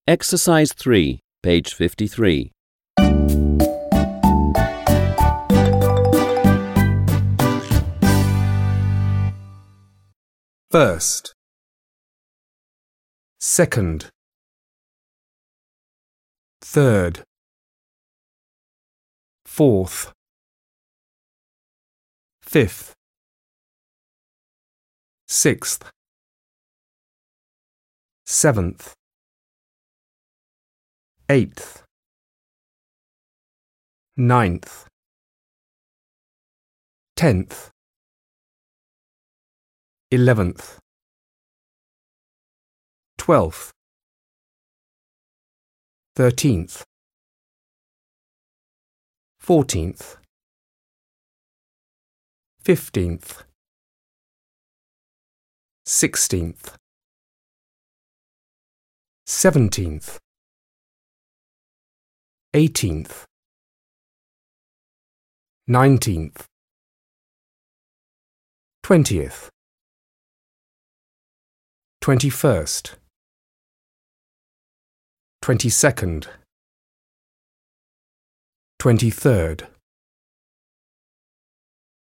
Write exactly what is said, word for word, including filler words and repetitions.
Exercise three, page fifty-three. First, second, third, fourth, fifth, sixth, seventh, eighth, ninth, tenth, eleventh, twelfth, thirteenth, fourteenth, fifteenth, sixteenth, seventeenth, eighteenth, nineteenth, twentieth, twenty-first, twenty-second, twenty-third,